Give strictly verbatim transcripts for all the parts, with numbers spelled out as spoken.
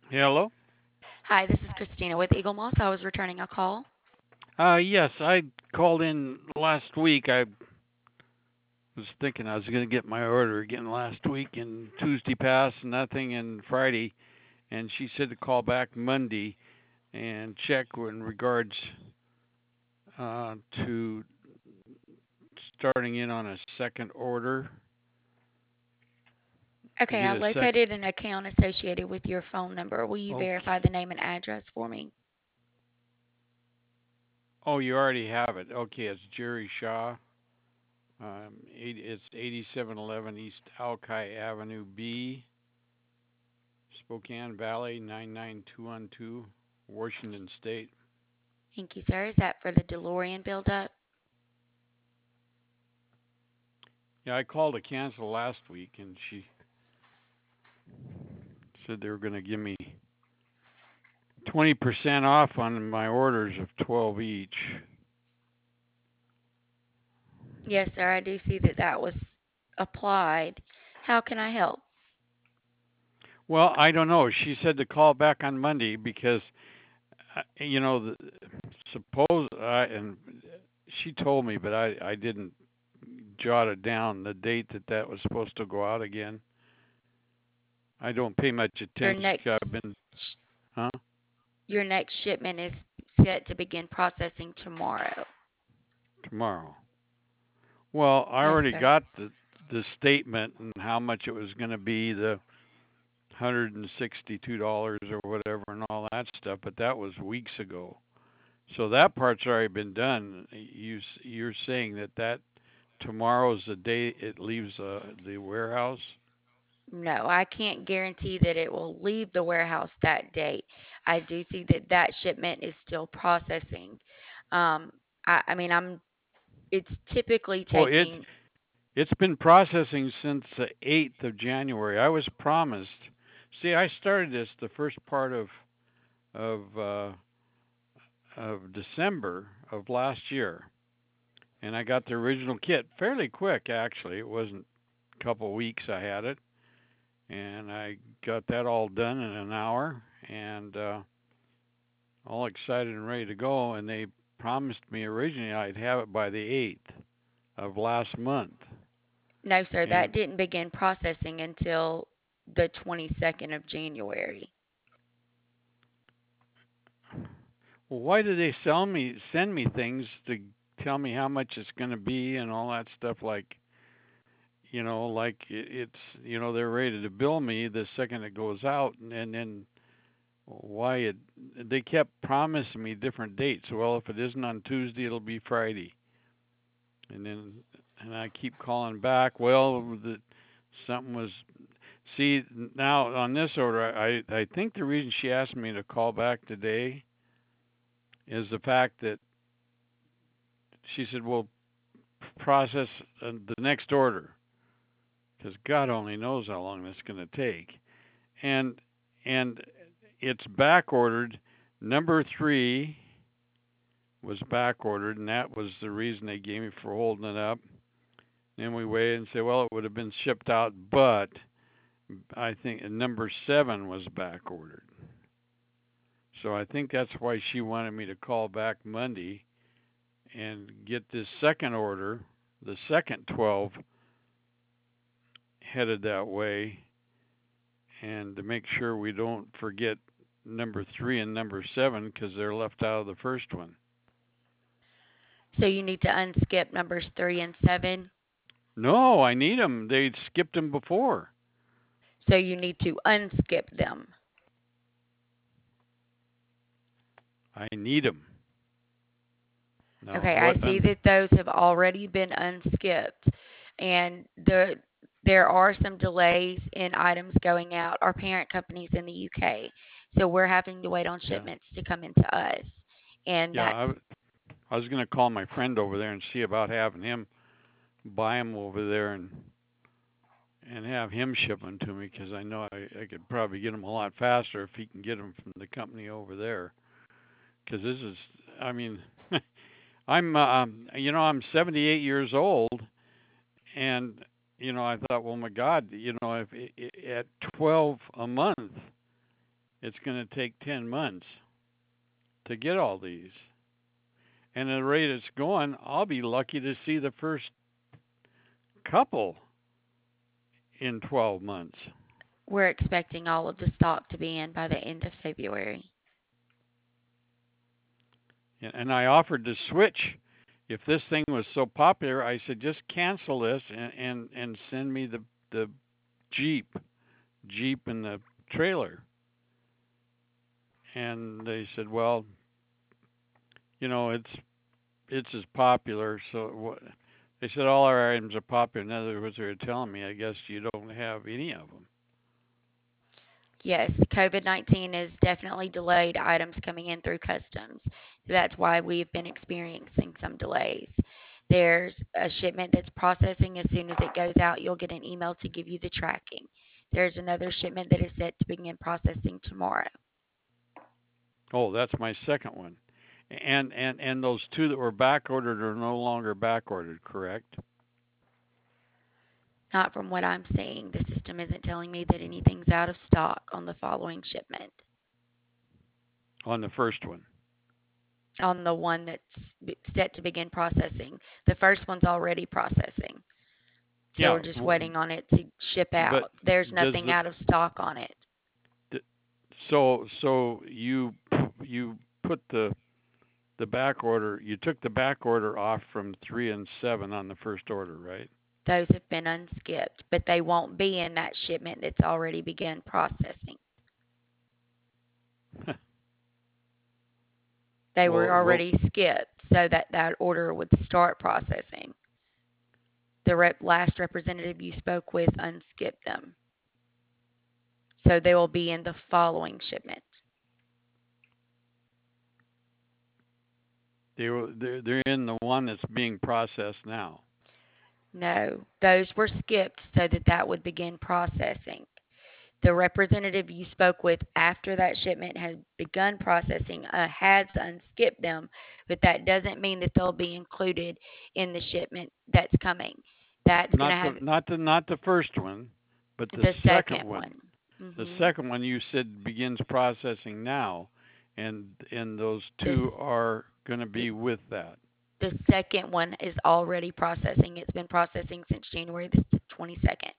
Hello. Hi, this is Christina with Eagle Moss. I was returning a call. Uh, yes, I called in last week. I was thinking I was going to get my order again last week, and Tuesday passed, nothing, and Friday, and she said to call back Monday and check in regards uh, to starting in on a second order to Okay, get I a sec. located an account associated with your phone number. Will you Okay. verify the name and address for me? Oh, you already have it. Okay, it's Jerry Shaw. Um, eight, it's eighty-seven eleven East Alki Avenue B, Spokane Valley, nine nine two one two, Washington State. Thank you, sir. Is that for the DeLorean buildup? Yeah, I called to cancel last week, and she said they were going to give me twenty percent off on my orders of twelve each. Yes, sir. I do see that that was applied. How can I help? Well, I don't know. She said to call back on Monday because, uh, you know, the, suppose I, and she told me, but I, I didn't jot it down, the date that that was supposed to go out again. I don't pay much Your attention. I've next been, huh? your next shipment is set to begin processing tomorrow. Tomorrow. Well, I Yes, already sir. got the the statement and how much it was going to be, the one hundred sixty-two dollars or whatever, and all that stuff. But that was weeks ago, so that part's already been done. You you're saying that that tomorrow's the day it leaves uh, the warehouse? No, I can't guarantee that it will leave the warehouse that date. I do see that that shipment is still processing. Um, I, I mean, I'm it's typically Well, it taking it's been processing since the eighth of January. I was promised. See, I started this the first part of of uh, of December of last year, and I got the original kit fairly quick. Actually, it wasn't a couple weeks I had it, and I got that all done in an hour, and uh, all excited and ready to go. And they promised me originally I'd have it by the eighth of last month, no, sir, that and didn't begin processing until the twenty-second of January. well, why do they sell me send me things to tell me how much it's going to be and all that stuff? Like, you know, like it's, you know, they're ready to bill me the second it goes out, and, and then why it they kept promising me different dates. Well, if it isn't on Tuesday, it'll be Friday, and then and I keep calling back. Well, the something was. See, now on this order, I I think the reason she asked me to call back today is the fact that she said, "Well, process uh, the next order," because God only knows how long that's going to take. And and it's back ordered. Number three was back ordered, and that was the reason they gave me for holding it up. Then we waited and said, well, it would have been shipped out, but I think number seven was back ordered. So I think that's why she wanted me to call back Monday and get this second order, the second twelve, headed that way, and to make sure we don't forget number three and number seven because they're left out of the first one. So you need to unskip numbers three and seven. No, I need them. They skipped them before. So you need to unskip them. I need them. Now, Okay, I what? see Un- that those have already been unskipped, and the there are some delays in items going out. Our parent company's in the U K, so we're having to wait on yeah, shipments to come into us, and yeah. I, that's I was going to call my friend over there and see about having him buy them over there and and have him ship them to me because I know I, I could probably get them a lot faster if he can get them from the company over there. Because this is, I mean, I'm, um, you know, I'm seventy-eight years old, and you know, I thought, well, my God, you know, if at twelve a month, it's going to take ten months to get all these. And at the rate it's going, I'll be lucky to see the first couple in twelve months. We're expecting all of the stock to be in by the end of February. And I offered to switch. If this thing was so popular, I said just cancel this and and, and send me the the Jeep, Jeep and the trailer. And they said, well, you know, it's it's as popular. So what? They said all our items are popular. In other words, they were telling me, I guess you don't have any of them. Yes, COVID nineteen has definitely delayed items coming in through customs. That's why we've been experiencing some delays. There's a shipment that's processing. As soon as it goes out, you'll get an email to give you the tracking. There's another shipment that is set to begin processing tomorrow. Oh, that's my second one. And and and those two that were back ordered are no longer back ordered, correct? Not from what I'm seeing. The system isn't telling me that anything's out of stock on the following shipment. On the first one. On the one that's set to begin processing. The first one's already processing. So we're Yeah, just waiting on it to ship but out. There's does nothing the out of stock on it. so so you you put the the back order, you took the back order off from three and seven on the first order, right? Those have been unskipped, but they won't be in that shipment that's already begun processing. They were well, well, already skipped so that that order would start processing. The rep, last representative you spoke with unskipped them. So they will be in the following shipment. they were they're, they're in the one that's being processed now. No, those were skipped so that that would begin processing. The representative you spoke with after that shipment had begun processing uh, has unskipped them, but that doesn't mean that they'll be included in the shipment that's coming. That's going to Not the have not the not the first one, but the the second second one. one. The hmm second one you said begins processing now, and and those The, two are going to the be with that. the second one is already processing. It's been processing since January the twenty-second.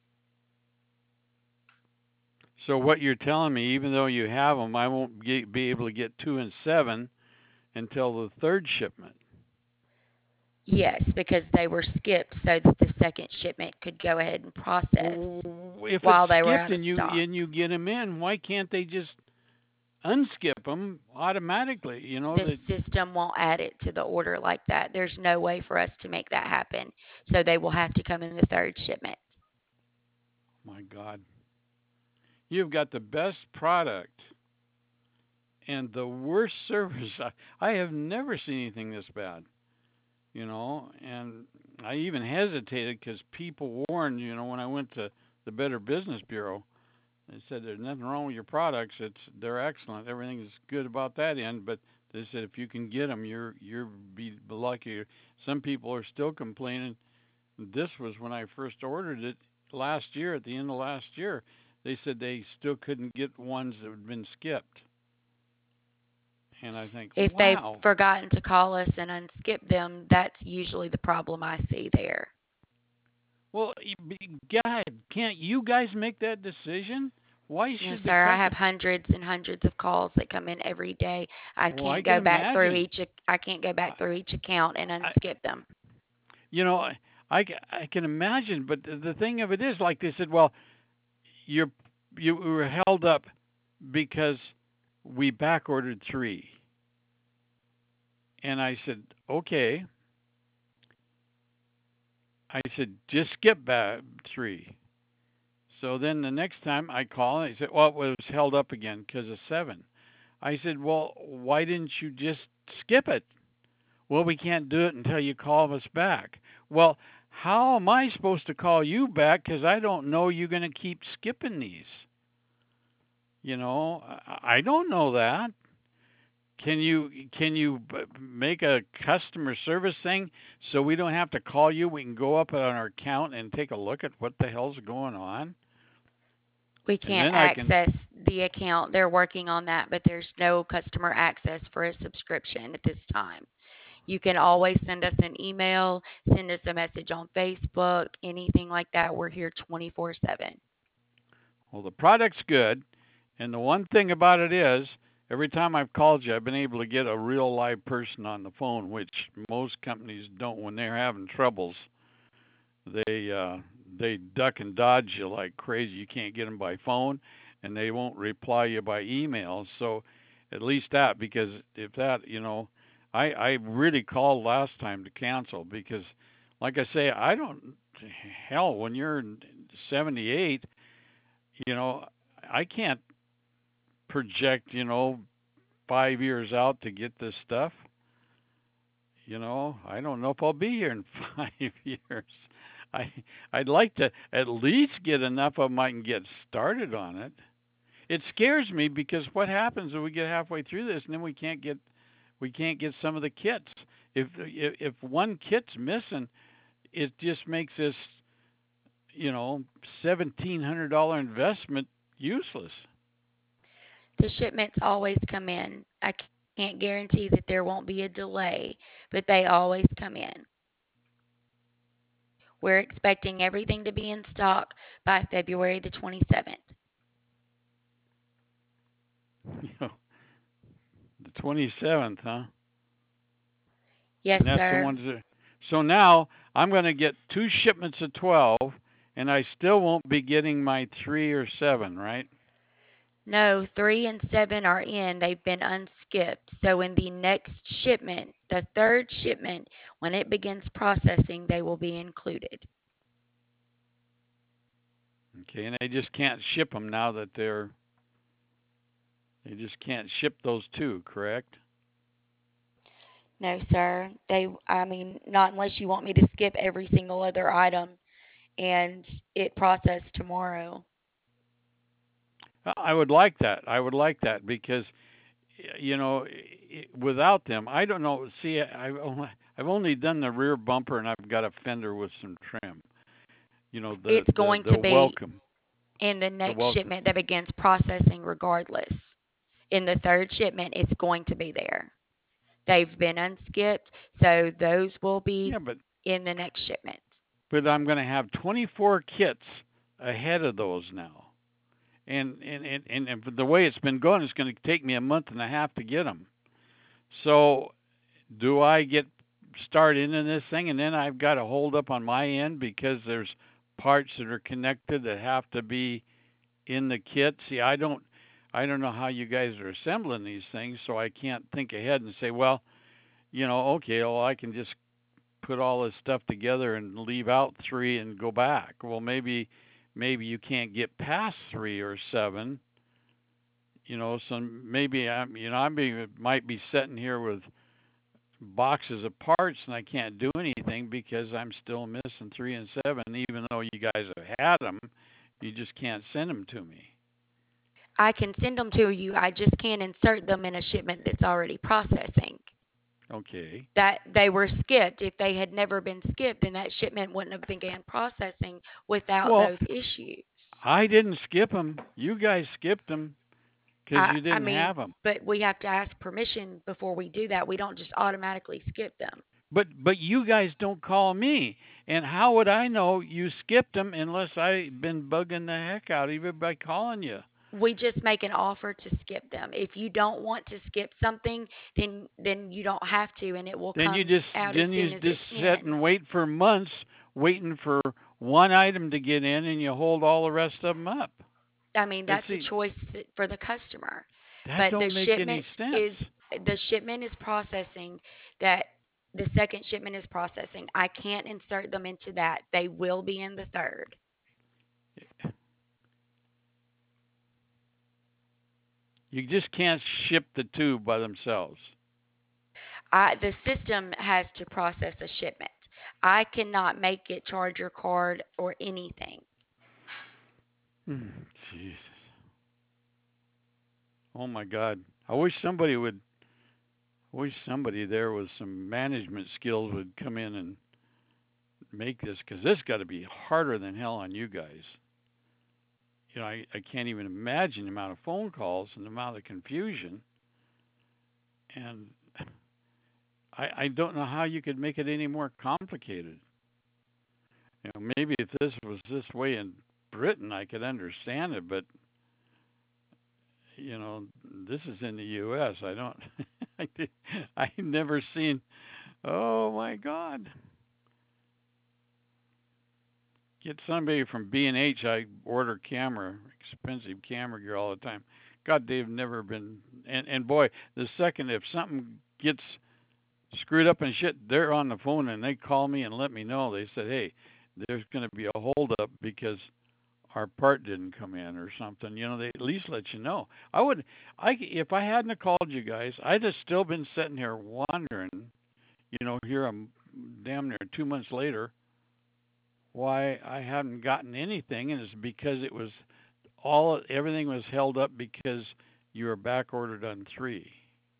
So what you're telling me, even though you have them, I won't get, be able to get two and seven until the third shipment. Yes, because they were skipped so that the second shipment could go ahead and process Well, if it's while they were skipped out of and you stock. and you get them in, why can't they just unskip them automatically? You know The that. system won't add it to the order like that. There's no way for us to make that happen. So they will have to come in the third shipment. My God, you've got the best product and the worst service. I, I have never seen anything this bad. You know, and I even hesitated because people warned. You know, when I went to the Better Business Bureau, they said there's nothing wrong with your products. It's they're excellent. Everything is good about that end. But they said if you can get them, you're you're be lucky. Some people are still complaining. This was when I first ordered it last year. At the end of last year, they said they still couldn't get ones that had been skipped. And I think, If they've wow. forgotten to call us and unskip them, that's usually the problem I see there. Well, God, can't you guys make that decision? Why No, should the sir, I have customer? hundreds and hundreds of calls that come in every day. I Well, I can't can go back through imagine. each I can't go back I, through each account and I unskip them. you know, I, I, I can imagine. But the, the thing of it is, like they said, well, you're you were held up because we back ordered three, and I said, okay. I said, just skip back three. So then the next time I call, and he said, well, it was held up again because of seven. I said, well, why didn't you just skip it? Well, we can't do it until you call us back. Well, how am I supposed to call you back? Because I don't know you're going to keep skipping these. You know, I don't know that. Can you can you make a customer service thing so we don't have to call you? We can go up on our account and take a look at what the hell's going on. We and can't then I can. access the account. They're working on that, but there's no customer access for a subscription at this time. You can always send us an email, send us a message on Facebook, anything like that. We're here twenty-four seven. Well, the product's good, and the one thing about it is, every time I've called you, I've been able to get a real live person on the phone, which most companies don't. When they're having troubles, they uh, they duck and dodge you like crazy. You can't get them by phone, and they won't reply you by email. So, at least that, because if that, you know, I I really called last time to cancel because, like I say, I don't. Hell, when you're seventy-eight, you know, I can't project, you know, five years out to get this stuff. You know, I don't know if I'll be here in five years. I I'd like to at least get enough of them I can get started on it. It scares me because what happens if we get halfway through this and then we can't get we can't get some of the kits? If if, if one kit's missing, it just makes this, you know, seventeen hundred dollar investment useless. The shipments always come in. I can't guarantee that there won't be a delay, but they always come in. We're expecting everything to be in stock by February the twenty-seventh. You know, the twenty-seventh, huh? Yes, And that's the sir. ones that. So now I'm going to get two shipments of twelve, and I still won't be getting my three or seven, right? No, three and seven are in. They've been unskipped. So in the next shipment, the third shipment, when it begins processing, they will be included. Okay, and they just can't ship them now that they're. They just can't ship those two, correct? No, sir. They, I mean, not unless you want me to skip every single other item and it processed tomorrow. I would like that. I would like that because, you know, without them, I don't know. See, I've only, I've only done the rear bumper, and I've got a fender with some trim. You know, the It's the going the to be welcome, in the the next welcome. shipment that begins processing regardless. In the third shipment, it's going to be there. They've been unskipped, so those will be Yeah, but in the next shipment. but I'm going to have twenty-four kits ahead of those now. And and and, and the way it's been going, it's going to take me a month and a half to get them. So, do I get started in this thing, and then I've got to hold up on my end because there's parts that are connected that have to be in the kit? See, I don't I don't know how you guys are assembling these things, so I can't think ahead and say, well, you know, okay, well, I can just put all this stuff together and leave out three and go back. Well, maybe maybe you can't get past three or seven, you know. So maybe I'm, you know, I may, might be sitting here with boxes of parts and I can't do anything because I'm still missing three and seven, even though you guys have had them. You just can't send them to me. I can send them to you. I just can't insert them in a shipment that's already processing. Okay. That they were skipped. If they had never been skipped, then that shipment wouldn't have began processing without Well, those issues. I didn't skip them. You guys skipped them because I, you I didn't mean, have them. but we have to ask permission before we do that. We don't just automatically skip them. But but you guys don't call me. And how would I know you skipped them unless I've been bugging the heck out of you by calling you? We just make an offer to skip them. If you don't want to skip something, then then you don't have to, and it will Then you come just out as then you soon as just it's sit and in. wait for months, waiting for one item to get in, and you hold all the rest of them up. I mean, Let's that's a see. choice for the customer. That But the don't make any shipment sense. is the shipment is processing that the second shipment is processing. I can't insert them into that. They will be in the third. You just can't ship the two by themselves. I, the system has to process a shipment. I cannot make it charger card or anything. Hmm, Jesus. Oh my God. I wish somebody would. I wish somebody there with some management skills would come in and make this, because this got to be harder than hell on you guys. you know, I, I can't even imagine the amount of phone calls and the amount of confusion. And I, I don't know how you could make it any more complicated. You know, maybe if this was this way in Britain, I could understand it, but you know, this is in the U S. I don't, I did, I've never seen. Oh my God! Get somebody from B and H. I order camera, expensive camera gear all the time. God, they've never been. And and boy, the second if something gets screwed up and shit, they're on the phone and they call me and let me know. They said, hey, there's going to be a holdup because our part didn't come in or something. You know, they at least let you know. I would, I if I hadn't have called you guys, I'd have still been sitting here wondering. You know, here I'm damn near two months later. Why I hadn't gotten anything, and it's because it was all everything was held up because you were back ordered on three.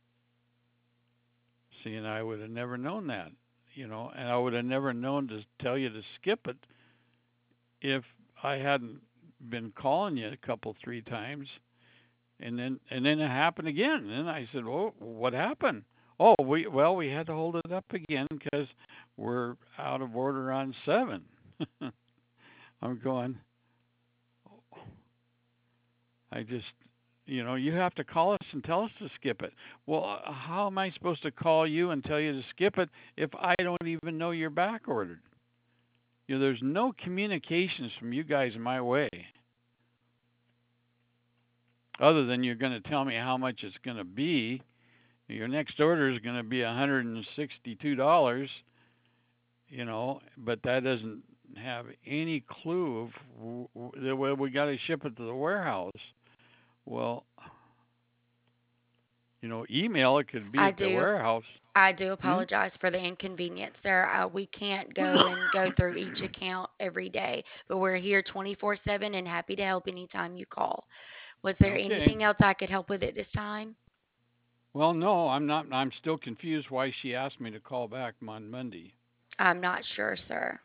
See, and I would have never known that, you know, and I would have never known to tell you to skip it if I hadn't been calling you a couple, three times, and then and then it happened again. And I said, "Oh, what happened?" Oh, we well, we had to hold it up again because we're out of order on seven. I'm going. I just, you know, you have to call us and tell us to skip it. Well, uh, how am I supposed to call you and tell you to skip it if I don't even know you're back ordered? You know, there's no communications from you guys my way other than you're going to tell me how much it's going to be. Your next order is going to be one hundred sixty-two dollars, you know, but that doesn't have any clue of the way we got to ship it to the warehouse. Well, you know, email it could be I at the do warehouse. I do Hmm? apologize for the inconvenience there. Uh, we can't go and go through each account every day, but we're here twenty-four seven and happy to help anytime you call. Was there Okay. anything else I could help with at this time? Well, no, I'm not. I'm still confused why she asked me to call back on Monday. I'm not sure, sir.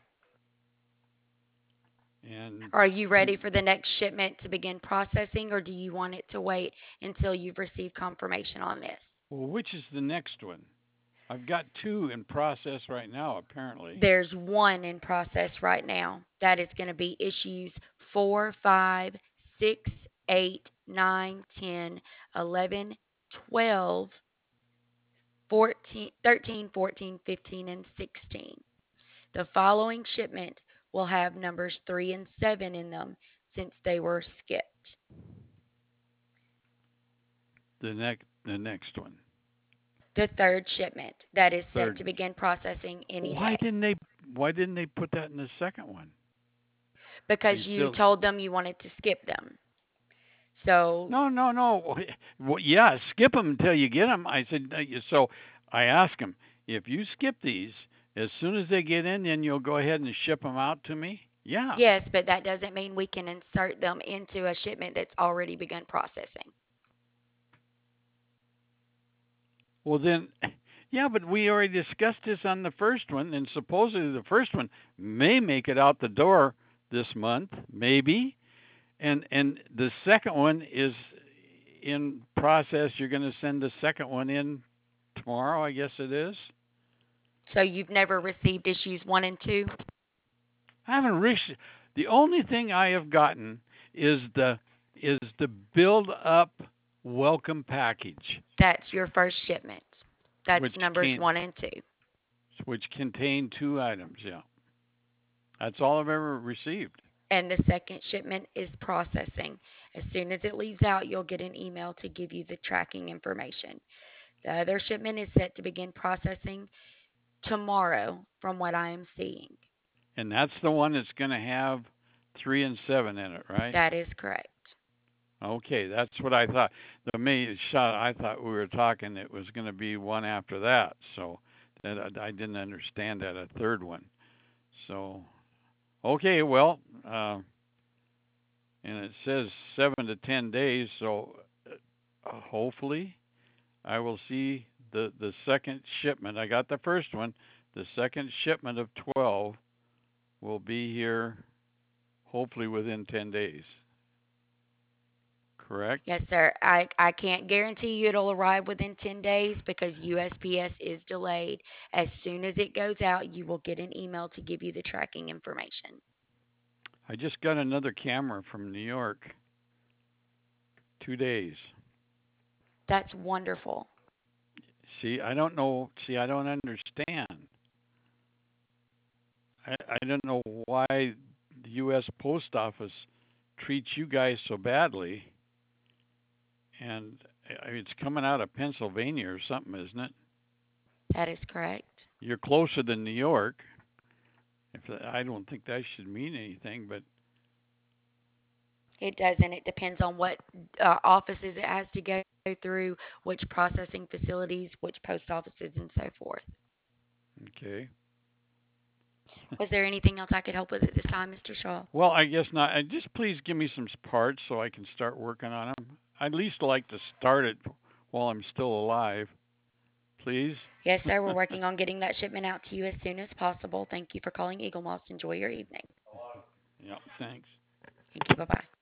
And Are you ready and for the next shipment to begin processing, or do you want it to wait until you've received confirmation on this? well, which is the next one? I've got two in process right now, apparently. There's one in process right now. That is going to be issues four, five, six, eight, nine, ten, eleven, twelve, fourteen, thirteen, fourteen, fifteen, and sixteen. The following shipment will have numbers three and seven in them since they were skipped. The next, the next one, The third shipment that is set third. to begin processing any Why day didn't they? Why didn't they put that in the second one? They because you still. told them you wanted to skip them. So, No, no, no. Well, yeah, skip them until you get them. I said. uh, So I asked him if you skip these, as soon as they get in, then you'll go ahead and ship them out to me. Yeah. yes, but that doesn't mean we can insert them into a shipment that's already begun processing. Well, then, yeah, but we already discussed this on the first one, and supposedly the first one may make it out the door this month, maybe, and and the second one is in process. You're going to send the second one in tomorrow, I guess it is. So you've never received issues one and two? I haven't reached. The only thing I have gotten is the is the build up welcome package, That's your first shipment. That's which numbers came one and two. which contained two items. Yeah, that's all I've ever received. And the second shipment is processing. As soon as it leaves out, you'll get an email to give you the tracking information. The other shipment is set to begin processing tomorrow, from what I am seeing. And that's the one that's going to have three and seven in it, right? That is correct. Okay, that's what I thought. The me shot. I thought we were talking. It was going to be one after that. So that I didn't understand that a third one. So okay, well, uh, and it says seven to ten days. So uh, hopefully I will see the the second shipment. I got the first one. The second shipment of twelve will be here hopefully within ten days. correct? Yes, sir. I, I can't guarantee you it'll arrive within ten days because U S P S is delayed. As soon as it goes out, you will get an email to give you the tracking information. I just got another camera from New York. Two days. That's wonderful. See, I don't know. See, I don't understand. I, I don't know why the U S. Post Office treats you guys so badly. And I mean, it's coming out of Pennsylvania or something, isn't it? That is correct. You're closer than New York. If I don't think that should mean anything, but It doesn't. It depends on what uh, offices it has to go through, which processing facilities, which post offices, and so forth. okay. Was there anything else I could help with at this time, mister Shaw? Well, I guess not. Uh, Just please give me some parts so I can start working on them. I'd at least like to start it while I'm still alive, please. Yes, sir. We're working on getting that shipment out to you as soon as possible. Thank you for calling Eagle Moss. Enjoy your evening. Yeah, thanks. Thank you. Bye bye.